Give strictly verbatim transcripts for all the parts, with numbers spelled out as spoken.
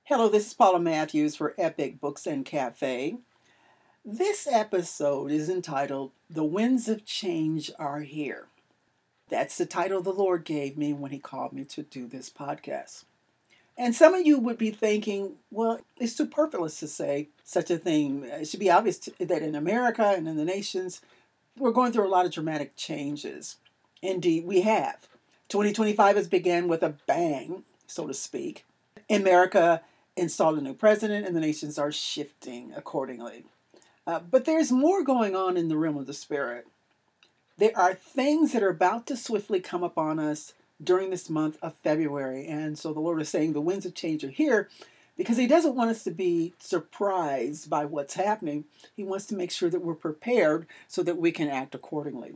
Hello, this is Paula Matthews for Epic Books and Cafe. This episode is entitled The Winds of Change Are Here. That's the title the Lord gave me when He called me to do this podcast. And some of you would be thinking, well, it's too superfluous to say such a thing. It should be obvious that in America and in the nations, we're going through a lot of dramatic changes. Indeed, we have. twenty twenty-five has begun with a bang, so to speak. America installed a new president, and the nations are shifting accordingly. Uh, but there's more going on in the realm of the spirit. There are things that are about to swiftly come upon us during this month of February. And so the Lord is saying the winds of change are here because He doesn't want us to be surprised by what's happening. He wants to make sure that we're prepared so that we can act accordingly.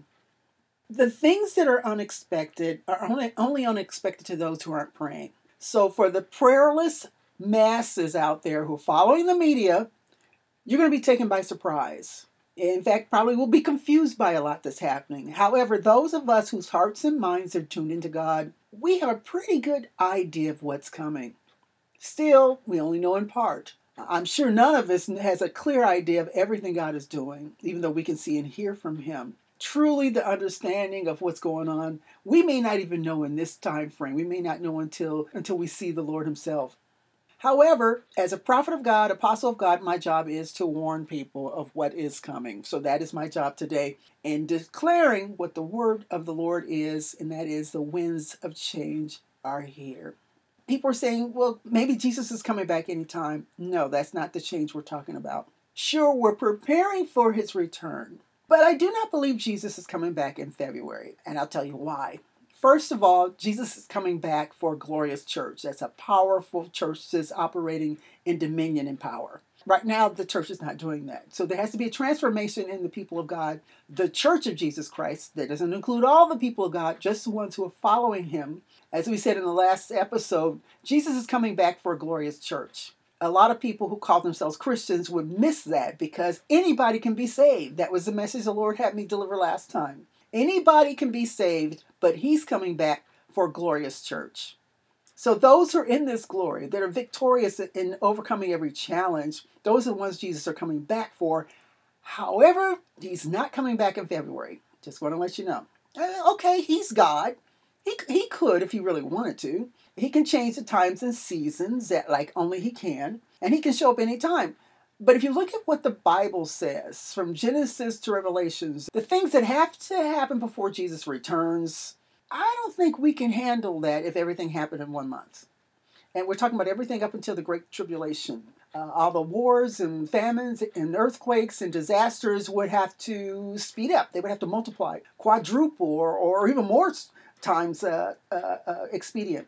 The things that are unexpected are only, only unexpected to those who aren't praying. So for the prayerless masses out there who are following the media, you're going to be taken by surprise. In fact, probably will be confused by a lot that's happening. However, those of us whose hearts and minds are tuned into God, we have a pretty good idea of what's coming. Still, we only know in part. I'm sure none of us has a clear idea of everything God is doing, even though we can see and hear from Him. Truly, the understanding of what's going on, we may not even know in this time frame. We may not know until, until we see the Lord Himself. However, as a prophet of God, apostle of God, my job is to warn people of what is coming. So that is my job today in declaring what the word of the Lord is, and that is the winds of change are here. People are saying, well, maybe Jesus is coming back anytime. No, that's not the change we're talking about. Sure, we're preparing for His return, but I do not believe Jesus is coming back in February, and I'll tell you why. First of all, Jesus is coming back for a glorious church. That's a powerful church that's operating in dominion and power. Right now, the church is not doing that. So there has to be a transformation in the people of God. The church of Jesus Christ, that doesn't include all the people of God, just the ones who are following Him. As we said in the last episode, Jesus is coming back for a glorious church. A lot of people who call themselves Christians would miss that because anybody can be saved. That was the message the Lord had me deliver last time. Anybody can be saved, but He's coming back for a glorious church. So those who are in this glory, that are victorious in overcoming every challenge, those are the ones Jesus are coming back for. However, He's not coming back in February. Just want to let you know. Okay, He's God. He, he could if He really wanted to. He can change the times and seasons that like only He can. And He can show up anytime. But if you look at what the Bible says, from Genesis to Revelations, the things that have to happen before Jesus returns, I don't think we can handle that if everything happened in one month. And we're talking about everything up until the Great Tribulation. Uh, all the wars and famines and earthquakes and disasters would have to speed up. They would have to multiply, quadruple, or, or even more times uh, uh, uh, expedient.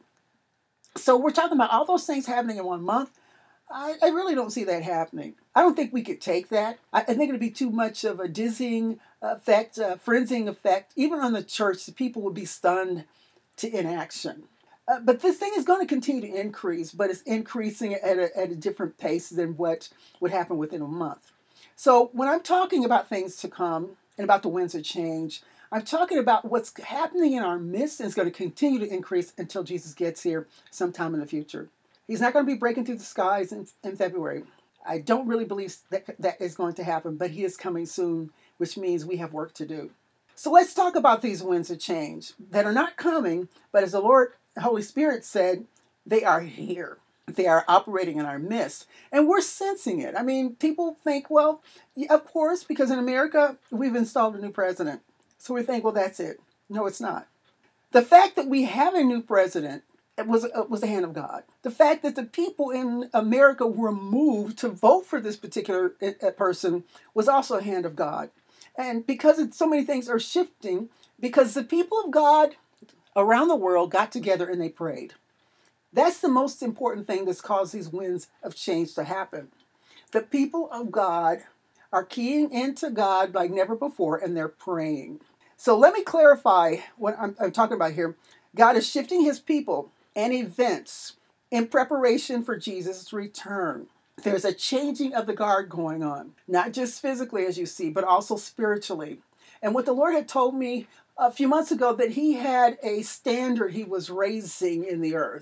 So we're talking about all those things happening in one month. I, I really don't see that happening. I don't think we could take that. I, I think it'd be too much of a dizzying effect, a frenzying effect. Even on the church, the people would be stunned to inaction. Uh, but this thing is going to continue to increase, but it's increasing at a, at a different pace than what would happen within a month. So when I'm talking about things to come and about the winds of change, I'm talking about what's happening in our midst and it's going to continue to increase until Jesus gets here sometime in the future. He's not going to be breaking through the skies in, in February. I don't really believe that that is going to happen, but He is coming soon, which means we have work to do. So let's talk about these winds of change that are not coming, but as the Lord, the Holy Spirit said, they are here. They are operating in our midst, and we're sensing it. I mean, people think, well, yeah, of course, because in America, we've installed a new president. So we think, well, that's it. No, it's not. The fact that we have a new president It was, it was the hand of God. The fact that the people in America were moved to vote for this particular person was also a hand of God. And because it, so many things are shifting, because the people of God around the world got together and they prayed. That's the most important thing that's caused these winds of change to happen. The people of God are keying into God like never before, and they're praying. So let me clarify what I'm, I'm talking about here. God is shifting His people and events in preparation for Jesus' return. There's a changing of the guard going on, not just physically as you see, but also spiritually. And what the Lord had told me a few months ago, that He had a standard He was raising in the earth.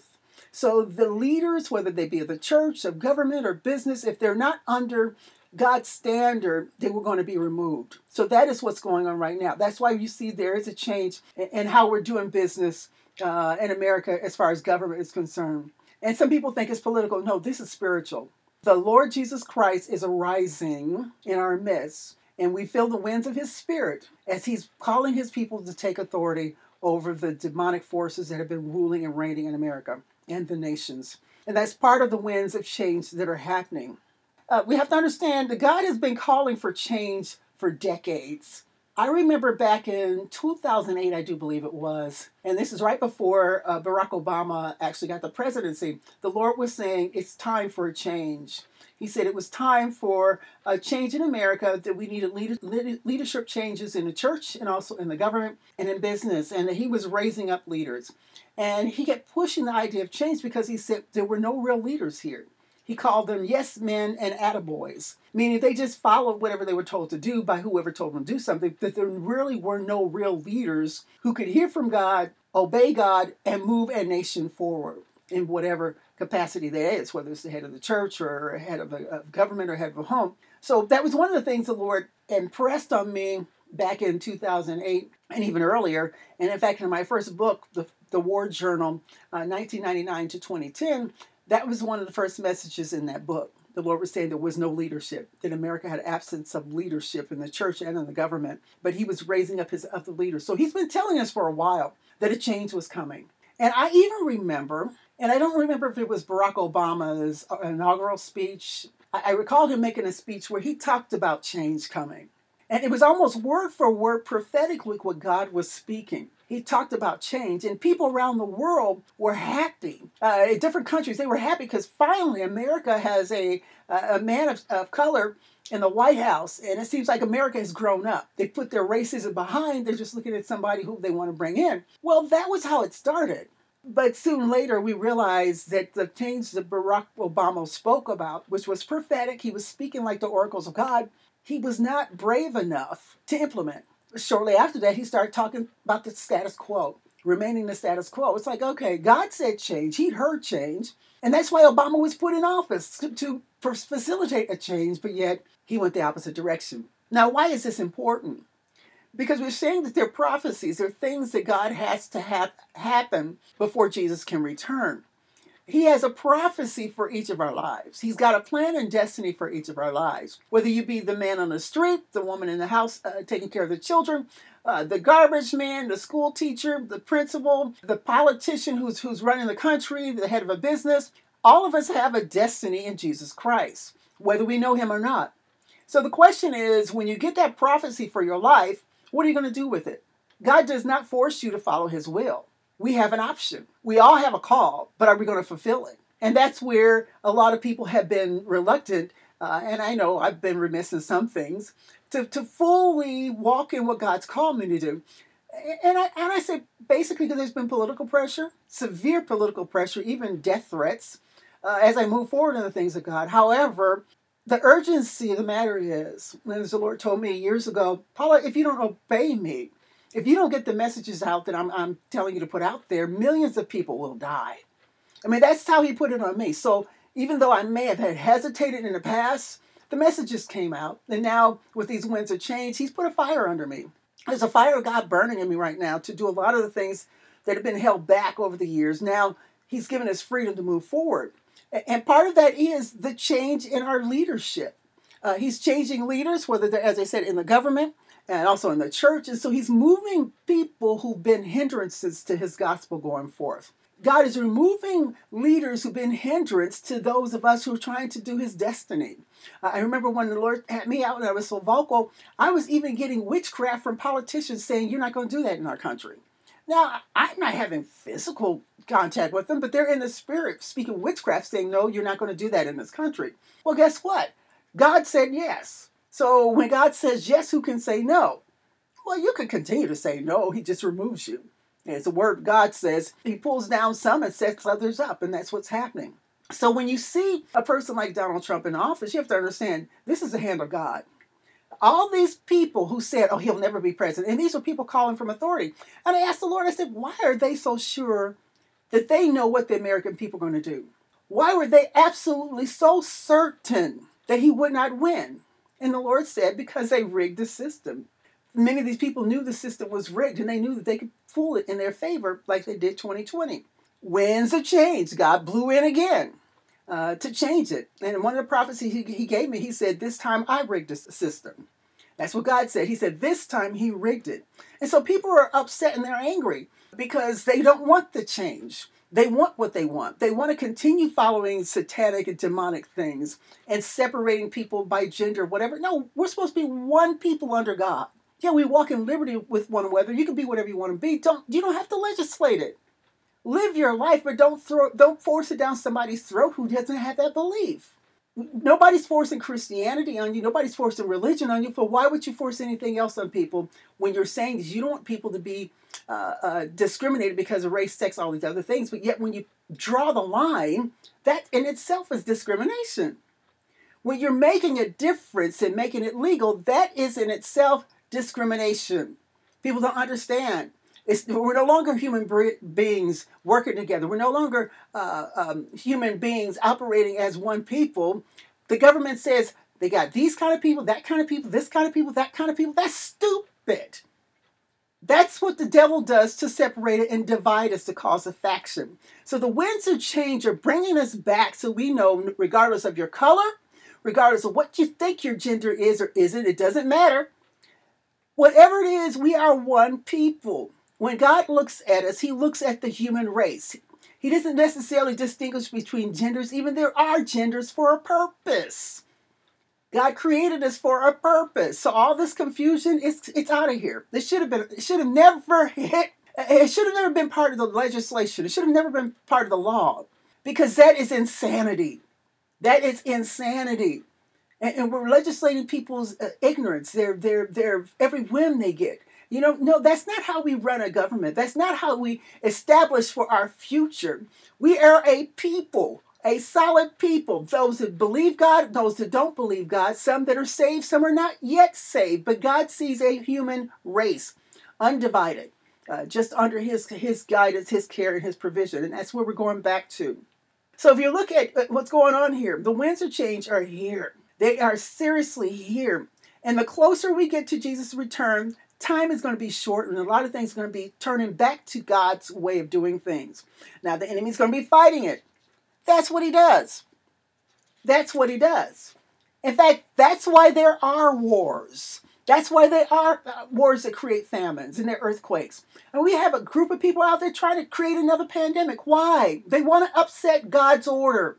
So the leaders, whether they be of the church, of government, or business, if they're not under God's standard, they were going to be removed. So that is what's going on right now. That's why you see there is a change in, in how we're doing business uh, in America as far as government is concerned. And some people think it's political. No, this is spiritual. The Lord Jesus Christ is arising in our midst, and we feel the winds of his spirit as he's calling his people to take authority over the demonic forces that have been ruling and reigning in America and the nations. And that's part of the winds of change that are happening. Uh, we have to understand that God has been calling for change for decades. I remember back in two thousand eight, I do believe it was, and this is right before uh, Barack Obama actually got the presidency. The Lord was saying it's time for a change. He said it was time for a change in America, that we needed leader, leadership changes in the church and also in the government and in business, and that he was raising up leaders. And he kept pushing the idea of change because he said there were no real leaders here. He called them yes men and attaboys, meaning they just followed whatever they were told to do by whoever told them to do something, that there really were no real leaders who could hear from God, obey God, and move a nation forward in whatever capacity there is, whether it's the head of the church or head of a of government or head of a home. So that was one of the things the Lord impressed on me back in two thousand eight and even earlier. And in fact, in my first book, the, the War Journal, uh, nineteen ninety-nine to twenty ten, that was one of the first messages in that book. The Lord was saying there was no leadership, that America had absence of leadership in the church and in the government, but he was raising up his other leaders. So he's been telling us for a while that a change was coming. And I even remember, and I don't remember if it was Barack Obama's inaugural speech, I, I recall him making a speech where he talked about change coming. And it was almost word for word prophetically what God was speaking. He talked about change, and people around the world were happy. Uh, in different countries, they were happy because finally America has a, a man of, of color in the White House, and it seems like America has grown up. They put their racism behind. They're just looking at somebody who they want to bring in. Well, that was how it started. But soon later, we realized that the change that Barack Obama spoke about, which was prophetic, he was speaking like the oracles of God, he was not brave enough to implement. Shortly after that, he started talking about the status quo, remaining the status quo. It's like, okay, God said change. He'd heard change. And that's why Obama was put in office, to, to facilitate a change, but yet he went the opposite direction. Now, why is this important? Because we're saying that they're prophecies, they're things that God has to have happen before Jesus can return. He has a prophecy for each of our lives. He's got a plan and destiny for each of our lives. Whether you be the man on the street, the woman in the house uh, taking care of the children, uh, the garbage man, the school teacher, the principal, the politician who's, who's running the country, the head of a business, all of us have a destiny in Jesus Christ, whether we know him or not. So the question is, when you get that prophecy for your life, what are you going to do with it? God does not force you to follow his will. We have an option. We all have a call, but are we going to fulfill it? And that's where a lot of people have been reluctant, uh, and I know I've been remiss in some things, to, to fully walk in what God's called me to do. And I, and I say basically because there's been political pressure, severe political pressure, even death threats, uh, as I move forward in the things of God. However, the urgency of the matter is, as the Lord told me years ago, Paula, if you don't obey me, if you don't get the messages out that I'm, I'm telling you to put out there, millions of people will die. I mean, that's how he put it on me. So even though I may have had hesitated in the past, the messages came out. And now with these winds of change, he's put a fire under me. There's a fire of God burning in me right now to do a lot of the things that have been held back over the years. Now he's given us freedom to move forward. And part of that is the change in our leadership. Uh, he's changing leaders, whether they're, as I said, in the government, and also in the church. And so he's moving people who've been hindrances to his gospel going forth. God is removing leaders who've been hindrance to those of us who are trying to do his destiny. Uh, I remember when the Lord had me out and I was so vocal, I was even getting witchcraft from politicians saying, you're not going to do that in our country. Now, I'm not having physical contact with them, but they're in the spirit speaking witchcraft saying, no, you're not going to do that in this country. Well, guess what? God said yes. So when God says yes, who can say no? Well, you can continue to say no. He just removes you. As the word God says, he pulls down some and sets others up, and that's what's happening. So when you see a person like Donald Trump in office, you have to understand this is the hand of God. All these people who said, oh, he'll never be president, and these were people calling from authority. And I asked the Lord, I said, why are they so sure that they know what the American people are going to do? Why were they absolutely so certain that he would not win? And the Lord said, because they rigged the system. Many of these people knew the system was rigged, and they knew that they could fool it in their favor like they did twenty twenty. Winds of change. God blew in again uh, to change it. And in one of the prophecies he, he gave me, he said, this time I rigged the system. That's what God said. He said, this time he rigged it. And so people are upset and they're angry because they don't want the change. They want what they want. They want to continue following satanic and demonic things and separating people by gender, whatever. No, we're supposed to be one people under God. Yeah, we walk in liberty with one another. You can be whatever you want to be. Don't you don't have to legislate it. Live your life, but don't throw don't force it down somebody's throat who doesn't have that belief. Nobody's forcing Christianity on you. Nobody's forcing religion on you. For why would you force anything else on people when you're saying this? You don't want people to be uh, uh, discriminated because of race, sex, all these other things. But yet when you draw the line, that in itself is discrimination. When you're making a difference and making it legal, that is in itself discrimination. People don't understand. It's, we're no longer human beings working together. We're no longer uh, um, human beings operating as one people. The government says they got these kind of people, that kind of people, this kind of people, that kind of people. That's stupid. That's what the devil does to separate it and divide us to cause a faction. So the winds of change are bringing us back so we know, regardless of your color, regardless of what you think your gender is or isn't, it doesn't matter. Whatever it is, we are one people. When God looks at us, he looks at the human race. He doesn't necessarily distinguish between genders, even there are genders for a purpose. God created us for a purpose. So all this confusion, it's it's out of here. It should have been, it should have never hit, it should have never been part of the legislation. It should have never been part of the law. Because that is insanity. That is insanity. And, and we're legislating people's uh, ignorance, their, their, their every whim they get. You know, no, that's not how we run a government. That's not how we establish for our future. We are a people, a solid people. Those that believe God, those that don't believe God, some that are saved, some are not yet saved. But God sees a human race, undivided, uh, just under his, his guidance, his care, and his provision. And that's where we're going back to. So if you look at what's going on here, the winds of change are here. They are seriously here. And the closer we get to Jesus' return, time is going to be short, and a lot of things are going to be turning back to God's way of doing things. Now, the enemy's going to be fighting it. That's what he does. That's what he does. In fact, that's why there are wars. That's why there are uh, wars that create famines and there are earthquakes. And we have a group of people out there trying to create another pandemic. Why? They want to upset God's order.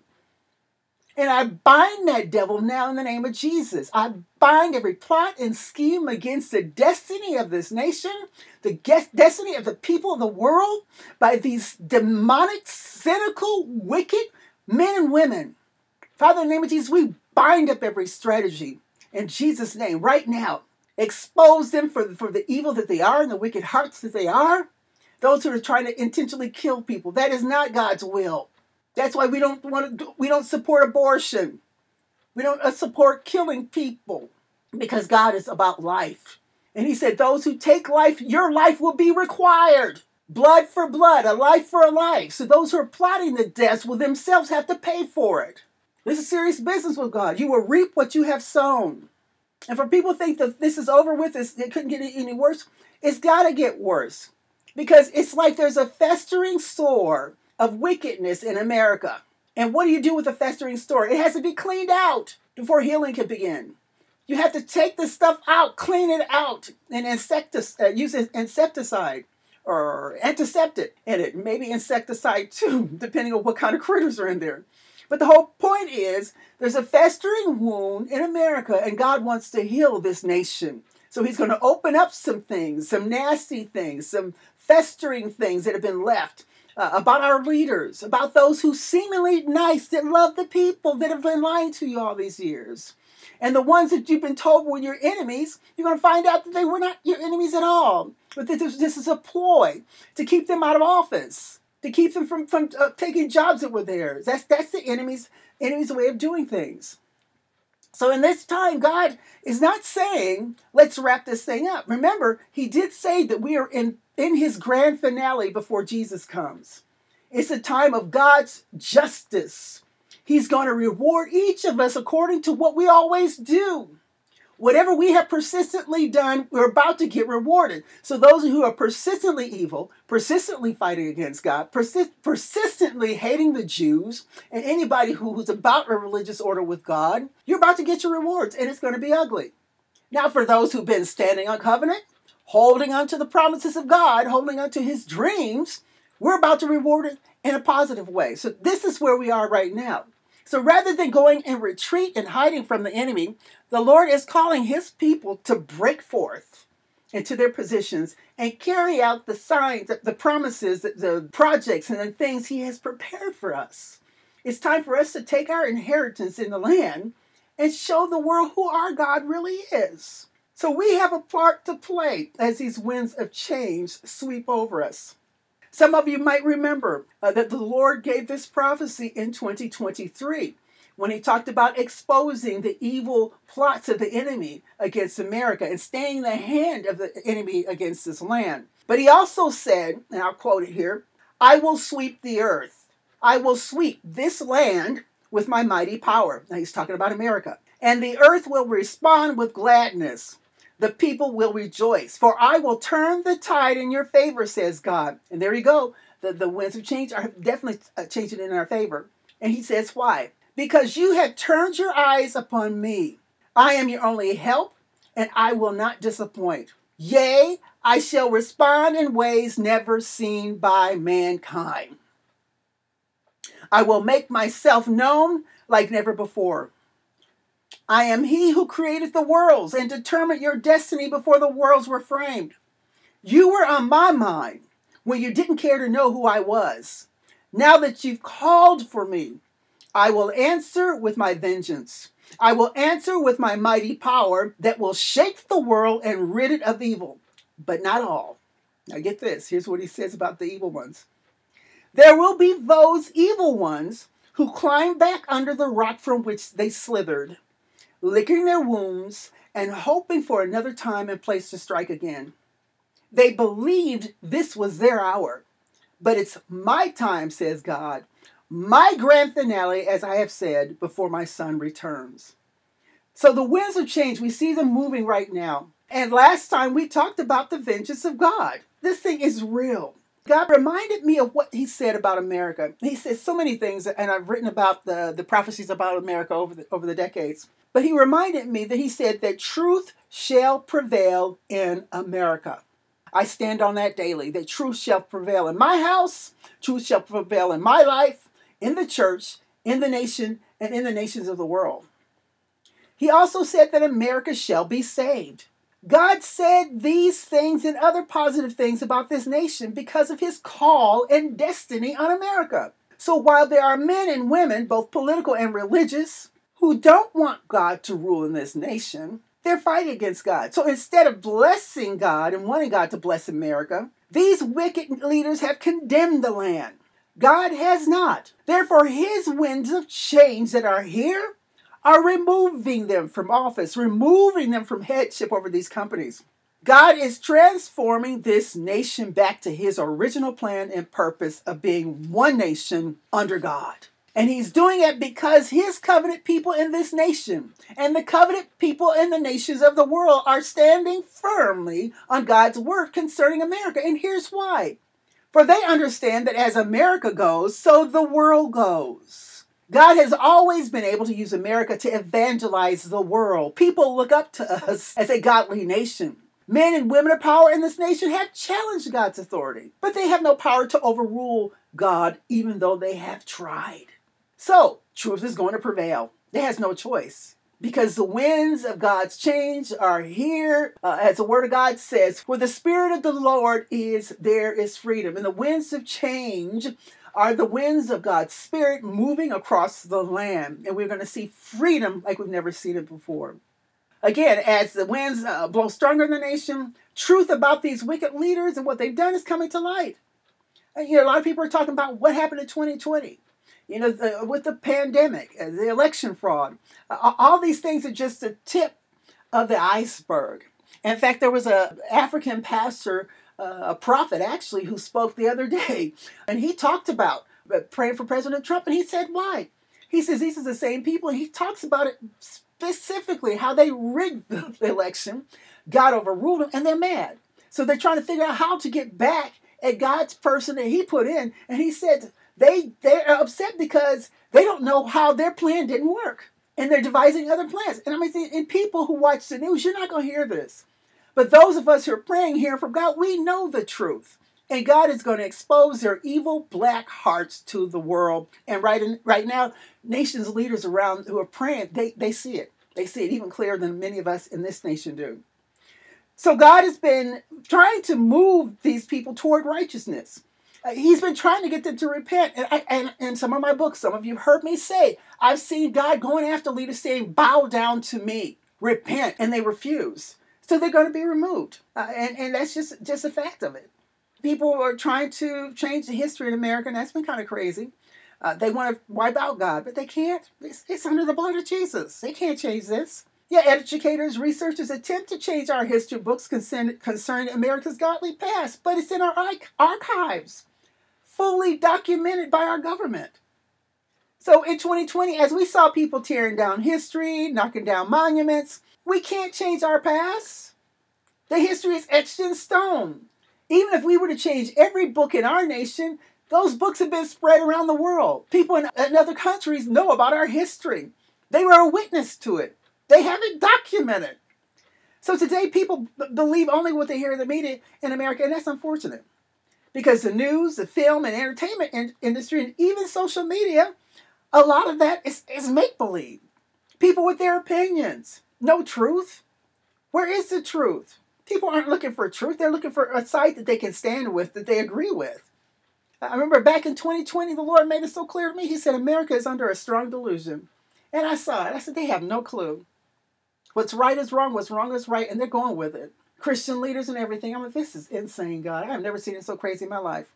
And I bind that devil now in the name of Jesus. I bind every plot and scheme against the destiny of this nation, the destiny of the people of the world, by these demonic, cynical, wicked men and women. Father, in the name of Jesus, we bind up every strategy in Jesus' name right now. Expose them for, for the evil that they are and the wicked hearts that they are. Those who are trying to intentionally kill people. That is not God's will. That's why we don't want to. We don't support abortion. We don't uh, support killing people because God is about life. And he said, those who take life, your life will be required. Blood for blood, a life for a life. So those who are plotting the deaths will themselves have to pay for it. This is serious business with God. You will reap what you have sown. And for people to think that this is over with, it couldn't get any worse, it's got to get worse. Because it's like there's a festering sore of wickedness in America. And what do you do with a festering sore? It has to be cleaned out before healing can begin. You have to take the stuff out, clean it out, and insectic- uh, use insecticide or antiseptic in it. Maybe insecticide too, depending on what kind of critters are in there. But the whole point is there's a festering wound in America, and God wants to heal this nation. So he's going to open up some things, some nasty things, some festering things that have been left. Uh, about our leaders, about those who seemingly nice, that love the people that have been lying to you all these years. And the ones that you've been told were your enemies, you're going to find out that they were not your enemies at all. But this is, this is a ploy to keep them out of office, to keep them from, from uh, taking jobs that were theirs. That's, that's the enemy's, enemy's way of doing things. So in this time, God is not saying, let's wrap this thing up. Remember, he did say that we are in, in his grand finale before Jesus comes. It's a time of God's justice. He's going to reward each of us according to what we always do. Whatever we have persistently done, we're about to get rewarded. So those who are persistently evil, persistently fighting against God, persist, persistently hating the Jews, and anybody who, who's about a religious order with God, you're about to get your rewards, and it's going to be ugly. Now, for those who've been standing on covenant, holding on to the promises of God, holding on to his dreams, we're about to reward it in a positive way. So this is where we are right now. So rather than going in retreat and hiding from the enemy, the Lord is calling his people to break forth into their positions and carry out the signs, the promises, the projects, and the things he has prepared for us. It's time for us to take our inheritance in the land and show the world who our God really is. So we have a part to play as these winds of change sweep over us. Some of you might remember uh, that the Lord gave this prophecy in twenty twenty-three when he talked about exposing the evil plots of the enemy against America and staying the hand of the enemy against this land. But he also said, and I'll quote it here, "I will sweep the earth. I will sweep this land with my mighty power." Now he's talking about America. "And the earth will respond with gladness. The people will rejoice, for I will turn the tide in your favor, says God." And there you go. The, the winds of change are definitely changing in our favor. And he says, why? "Because you have turned your eyes upon me. I am your only help, and I will not disappoint. Yea, I shall respond in ways never seen by mankind. I will make myself known like never before. I am he who created the worlds and determined your destiny before the worlds were framed. You were on my mind when you didn't care to know who I was. Now that you've called for me, I will answer with my vengeance. I will answer with my mighty power that will shake the world and rid it of evil, but not all." Now get this. Here's what he says about the evil ones. "There will be those evil ones who climb back under the rock from which they slithered, licking their wounds and hoping for another time and place to strike again. They believed this was their hour, but it's my time, says God, my grand finale, as I have said, before my son returns." So the winds of change, we see them moving right now. And last time we talked about the vengeance of God. This thing is real. God reminded me of what he said about America. He says so many things, and I've written about the, the prophecies about America over the, over the decades. But he reminded me that he said that truth shall prevail in America. I stand on that daily, that truth shall prevail in my house, truth shall prevail in my life, in the church, in the nation, and in the nations of the world. He also said that America shall be saved. God said these things and other positive things about this nation because of his call and destiny on America. So while there are men and women, both political and religious, who don't want God to rule in this nation, they're fighting against God. So instead of blessing God and wanting God to bless America, these wicked leaders have condemned the land. God has not. Therefore, his winds of change that are here are removing them from office, removing them from headship over these companies. God is transforming this nation back to his original plan and purpose of being one nation under God. And he's doing it because his covenant people in this nation and the covenant people in the nations of the world are standing firmly on God's word concerning America. And here's why. For they understand that as America goes, so the world goes. God has always been able to use America to evangelize the world. People look up to us as a godly nation. Men and women of power in this nation have challenged God's authority, but they have no power to overrule God, even though they have tried. So, truth is going to prevail. It has no choice. Because the winds of God's change are here. Uh, as the word of God says, where the Spirit of the Lord is, there is freedom. And the winds of change are the winds of God's Spirit moving across the land. And we're going to see freedom like we've never seen it before. Again, as the winds uh, blow stronger in the nation, truth about these wicked leaders and what they've done is coming to light. And, you know, a lot of people are talking about what happened in twenty twenty. You know, the, with the pandemic, uh, the election fraud, uh, all these things are just the tip of the iceberg. In fact, there was an African pastor uh, a prophet actually who spoke the other day, and he talked about praying for President Trump, and he said why. He says these are the same people, and he talks about it specifically how they rigged the election, God overruled them, and they're mad. So they're trying to figure out how to get back at God's person that he put in, and he said they they're upset because they don't know how their plan didn't work, and they're devising other plans. And I mean, and people who watch the news, you're not going to hear this. But those of us who are praying here from God, we know the truth. And God is going to expose their evil black hearts to the world. And right in, right now, nations leaders around who are praying, they, they see it. They see it even clearer than many of us in this nation do. So God has been trying to move these people toward righteousness. Uh, he's been trying to get them to repent. And, I, and in some of my books, some of you heard me say, I've seen God going after leaders saying, bow down to me, repent, and they refuse. So they're going to be removed. Uh, and, and that's just, just a fact of it. People are trying to change the history in America, and that's been kind of crazy. Uh, they want to wipe out God, but they can't. It's, it's under the blood of Jesus. They can't change this. Yeah, educators, researchers attempt to change our history books concern, concerning America's godly past, but it's in our archives, fully documented by our government. So in twenty twenty, as we saw people tearing down history, knocking down monuments, we can't change our past. The history is etched in stone. Even if we were to change every book in our nation, those books have been spread around the world. People in, in other countries know about our history. They were a witness to it. They have it documented. So today people b- believe only what they hear in the media in America, and that's unfortunate. Because the news, the film, and entertainment in- industry, and even social media, a lot of that is, is make-believe. People with their opinions. No truth. Where is the truth? People aren't looking for truth. They're looking for a side that they can stand with, that they agree with. I remember back in twenty twenty, the Lord made it so clear to me. He said, America is under a strong delusion. And I saw it. I said, they have no clue. What's right is wrong, what's wrong is right, and they're going with it. Christian leaders and everything. I'm like, this is insane, God. I have never seen it so crazy in my life.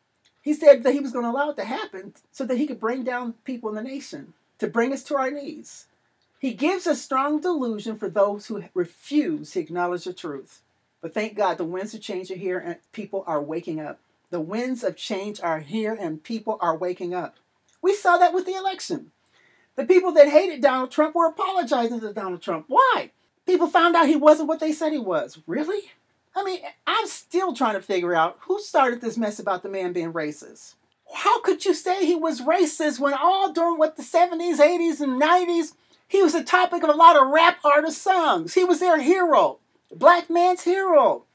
He said that he was going to allow it to happen so that he could bring down people in the nation, to bring us to our knees. He gives a strong delusion for those who refuse to acknowledge the truth. But thank God the winds of change are here and people are waking up. The winds of change are here and people are waking up. We saw that with the election. The people that hated Donald Trump were apologizing to Donald Trump. Why? People found out he wasn't what they said he was. Really? I mean, I'm still trying to figure out who started this mess about the man being racist. How could you say he was racist when all during what the seventies, eighties, and nineties, he was the topic of a lot of rap artist songs. He was their hero. Black man's hero.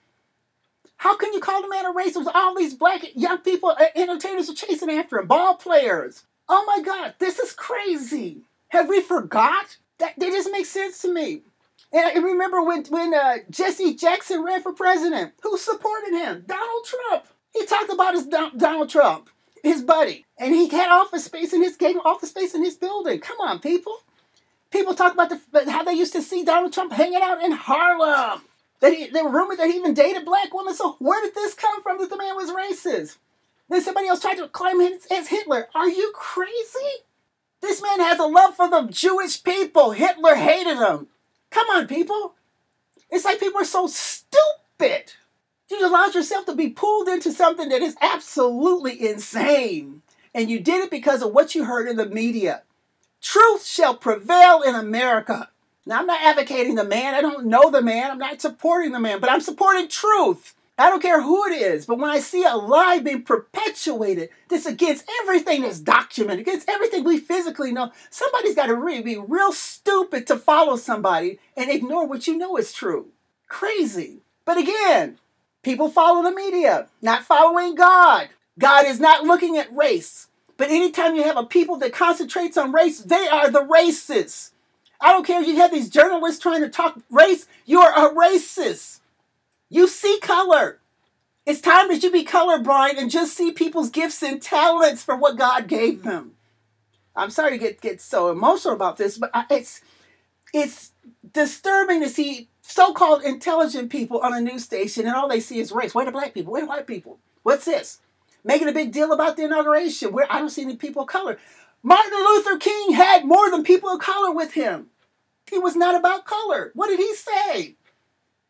How can you call the man a racist when all these black young people, entertainers are chasing after him? Ball players. Oh my God, this is crazy. Have we forgot? That, that doesn't make sense to me. And I remember when, when uh, Jesse Jackson ran for president. Who supported him? Donald Trump. He talked about his Don, Donald Trump, his buddy. And he had office space in his, gave him office space in his building. Come on, people. People talk about the, how they used to see Donald Trump hanging out in Harlem. That he, there were rumors that he even dated black women. So where did this come from that the man was racist? Then somebody else tried to claim him as Hitler. Are you crazy? This man has a love for the Jewish people. Hitler hated him. Come on, people. It's like people are so stupid. You allowed yourself to be pulled into something that is absolutely insane. And you did it because of what you heard in the media. Truth shall prevail in America. Now, I'm not advocating the man. I don't know the man. I'm not supporting the man. But I'm supporting truth. I don't care who it is. But when I see a lie being perpetuated that's against everything that's documented, against everything we physically know, somebody's got to really be real stupid to follow somebody and ignore what you know is true. Crazy. But again, people follow the media, not following God. God is not looking at race. But anytime you have a people that concentrates on race, they are the racists. I don't care if you have these journalists trying to talk race, you're a racist. You see color. It's time that you be colorblind and just see people's gifts and talents for what God gave them. I'm sorry to get, get so emotional about this, but it's, it's disturbing to see so-called intelligent people on a news station and all they see is race. Where are the black people? Where are the white people? What's this? Making a big deal about the inauguration where I don't see any people of color. Martin Luther King had more than people of color with him. He was not about color. What did he say?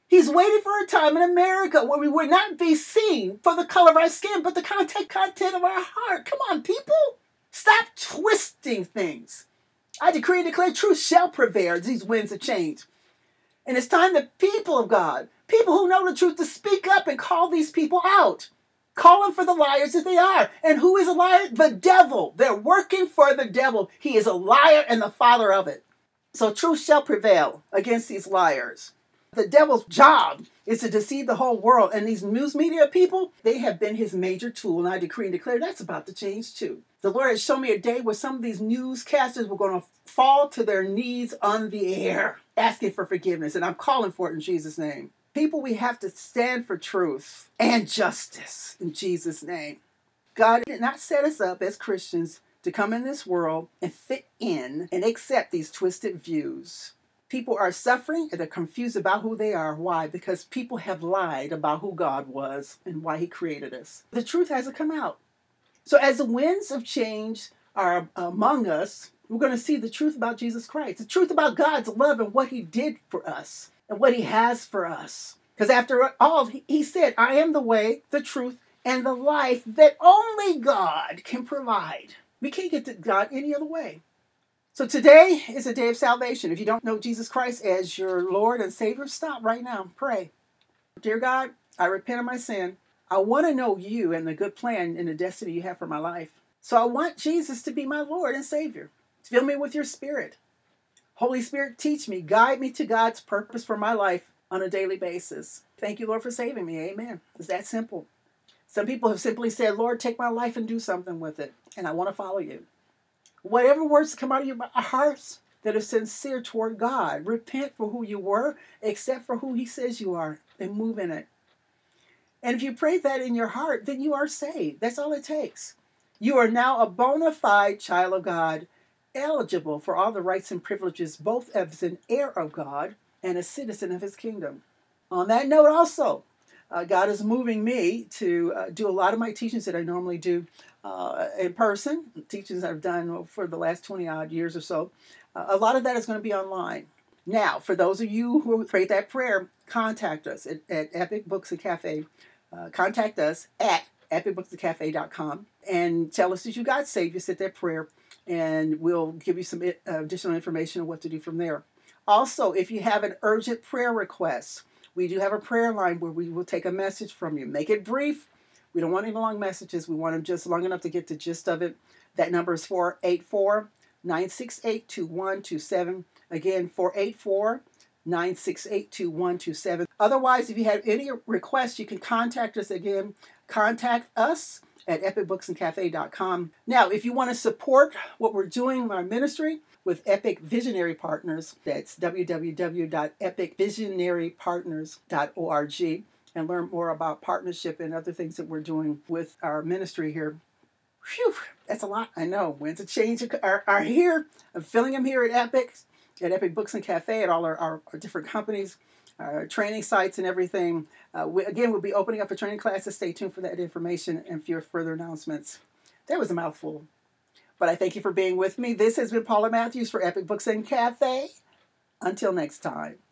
He's waiting for a time in America where we would not be seen for the color of our skin, but the content content of our heart. Come on, people. Stop twisting things. I decree and declare truth shall prevail as these winds of change. And it's time the people of God, people who know the truth, to speak up and call these people out. Call them for the liars that they are. And who is a liar? The devil. They're working for the devil. He is a liar and the father of it. So truth shall prevail against these liars. The devil's job is to deceive the whole world. And these news media people, they have been his major tool. And I decree and declare that's about to change too. The Lord has shown me a day where some of these newscasters were going to fall to their knees on the air, asking for forgiveness. And I'm calling for it in Jesus' name. People, we have to stand for truth and justice in Jesus' name. God did not set us up as Christians to come in this world and fit in and accept these twisted views. People are suffering and they're confused about who they are. Why? Because people have lied about who God was and why he created us. The truth hasn't come out. So as the winds of change are among us, we're going to see the truth about Jesus Christ, the truth about God's love and what he did for us and what he has for us. Because after all, he said, I am the way, the truth, and the life that only God can provide. We can't get to God any other way. So today is a day of salvation. If you don't know Jesus Christ as your Lord and Savior, stop right now. Pray. Dear God, I repent of my sin. I want to know you and the good plan and the destiny you have for my life. So I want Jesus to be my Lord and Savior. Fill me with your Spirit. Holy Spirit, teach me, guide me to God's purpose for my life on a daily basis. Thank you, Lord, for saving me. Amen. It's that simple. Some people have simply said, Lord, take my life and do something with it. And I want to follow you. Whatever words come out of your hearts that are sincere toward God, repent for who you were, accept for who he says you are, and move in it. And if you pray that in your heart, then you are saved. That's all it takes. You are now a bona fide child of God, eligible for all the rights and privileges, both as an heir of God and a citizen of his kingdom. On that note also, uh, God is moving me to uh, do a lot of my teachings that I normally do uh, in person, teachings I've done for the last twenty odd years or so. Uh, a lot of that is going to be online. Now, for those of you who prayed that prayer, contact us at, at Epic Books and Cafe. Uh, contact us at epic books and cafe dot com and tell us that you got saved. You said that prayer, and we'll give you some additional information on what to do from there. Also, if you have an urgent prayer request, we do have a prayer line where we will take a message from you. Make it brief. We don't want any long messages. We want them just long enough to get the gist of it. That number is four eight four, nine six eight, two one two seven. Again, four eight four, nine six eight, two one two seven. Otherwise, if you have any requests, you can contact us again. Contact us at epic books and cafe dot com. Now, if you want to support what we're doing in our ministry with Epic Visionary Partners, that's w w w dot epic visionary partners dot org, and learn more about partnership and other things that we're doing with our ministry here. Phew, that's a lot. I know. Winds of change are, are here. I'm feeling them here at Epic, at Epic Books and Cafe, at all our, our, our different companies, our training sites and everything. Uh, we, again, we'll be opening up a training classes. Stay tuned for that information and for further announcements. That was a mouthful. But I thank you for being with me. This has been Paula Matthews for Epic Books and Cafe. Until next time.